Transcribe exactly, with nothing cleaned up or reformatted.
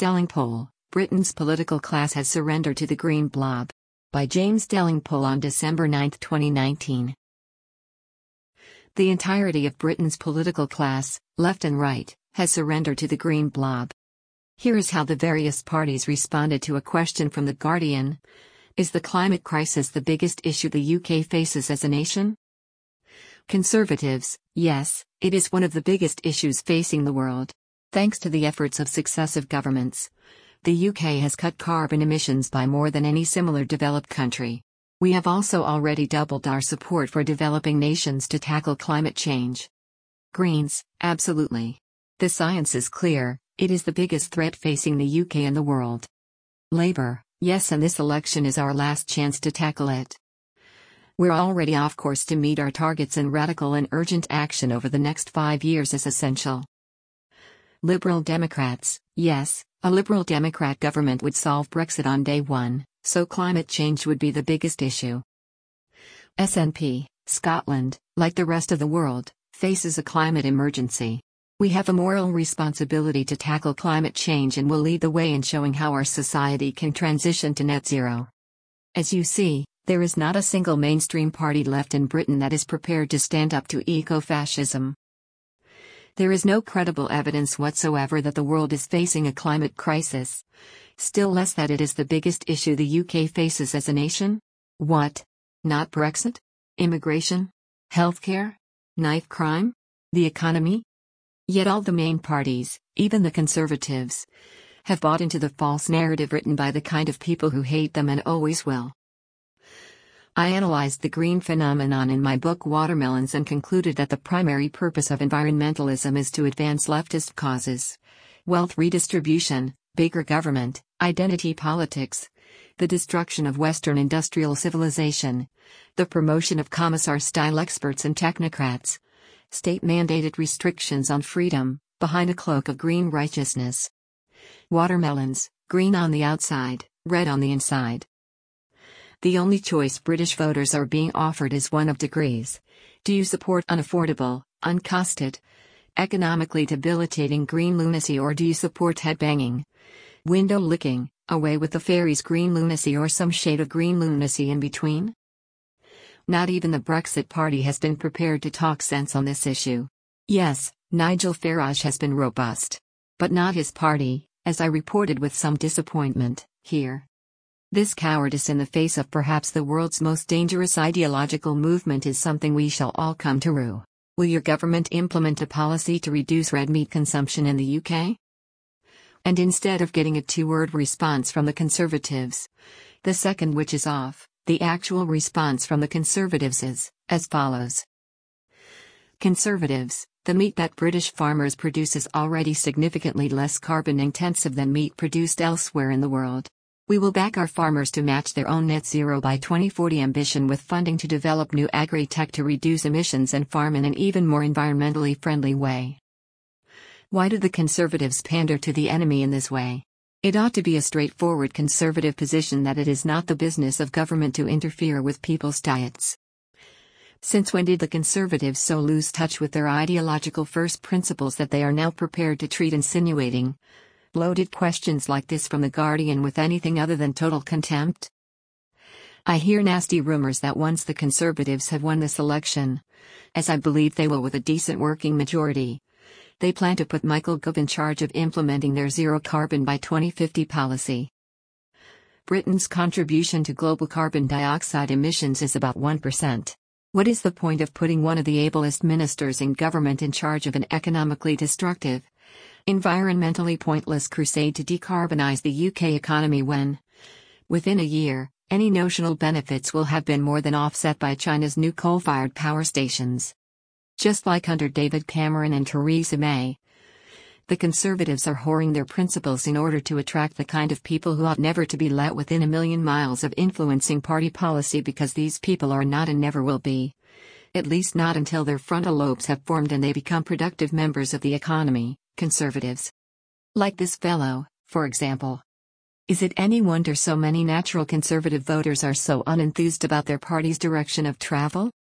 Delingpole, Britain's political class has surrendered to the Green Blob. By James Delingpole on December ninth twenty nineteen. The entirety of Britain's political class, left and right, has surrendered to the Green Blob. Here is how the various parties responded to a question from The Guardian. Is the climate crisis the biggest issue the U K faces as a nation? Conservatives: yes, it is one of the biggest issues facing the world. Thanks to the efforts of successive governments, the U K has cut carbon emissions by more than any similar developed country. We have also already doubled our support for developing nations to tackle climate change. Greens: absolutely. The science is clear, it is the biggest threat facing the U K and the world. Labour: yes, and this election is our last chance to tackle it. We're already off course to meet our targets, and radical and urgent action over the next five years is essential. Liberal Democrats: yes, a Liberal Democrat government would solve Brexit on day one, so climate change would be the biggest issue. S N P: Scotland, like the rest of the world, faces a climate emergency. We have a moral responsibility to tackle climate change and will lead the way in showing how our society can transition to net zero. As you see, there is not a single mainstream party left in Britain that is prepared to stand up to eco-fascism. There is no credible evidence whatsoever that the world is facing a climate crisis, still less that it is the biggest issue the U K faces as a nation. What? Not Brexit? Immigration? Healthcare? Knife crime? The economy? Yet all the main parties, even the Conservatives, have bought into the false narrative written by the kind of people who hate them and always will. I analyzed the green phenomenon in my book Watermelons and concluded that the primary purpose of environmentalism is to advance leftist causes: wealth redistribution, bigger government, identity politics, the destruction of Western industrial civilization, the promotion of commissar-style experts and technocrats, state-mandated restrictions on freedom, behind a cloak of green righteousness. Watermelons, green on the outside, red on the inside. The only choice British voters are being offered is one of degrees. Do you support unaffordable, uncosted, economically debilitating green lunacy, or do you support headbanging, window licking, away with the fairies green lunacy, or some shade of green lunacy in between? Not even the Brexit Party has been prepared to talk sense on this issue. Yes, Nigel Farage has been robust. But not his party, as I reported with some disappointment, here. This cowardice in the face of perhaps the world's most dangerous ideological movement is something we shall all come to rue. Will your government implement a policy to reduce red meat consumption in the U K? And instead of getting a two-word response from the Conservatives, the second which is off, the actual response from the Conservatives is as follows. Conservatives: the meat that British farmers produce is already significantly less carbon-intensive than meat produced elsewhere in the world. We will back our farmers to match their own net zero by twenty forty ambition with funding to develop new agri-tech to reduce emissions and farm in an even more environmentally friendly way. Why do the Conservatives pander to the enemy in this way? It ought to be a straightforward Conservative position that it is not the business of government to interfere with people's diets. Since when did the Conservatives so lose touch with their ideological first principles that they are now prepared to treat insinuating, loaded questions like this from The Guardian with anything other than total contempt? I hear nasty rumors that once the Conservatives have won this election, as I believe they will with a decent working majority, they plan to put Michael Gove in charge of implementing their zero carbon by twenty fifty policy. Britain's contribution to global carbon dioxide emissions is about one percent. What is the point of putting one of the ablest ministers in government in charge of an economically destructive, environmentally pointless crusade to decarbonize the U K economy when, within a year, any notional benefits will have been more than offset by China's new coal-fired power stations? Just like under David Cameron and Theresa May, the Conservatives are whoring their principles in order to attract the kind of people who ought never to be let within a million miles of influencing party policy, because these people are not and never will be, at least not until their frontal lobes have formed and they become productive members of the economy. Conservatives. Like this fellow, for example. Is it any wonder so many natural Conservative voters are so unenthused about their party's direction of travel?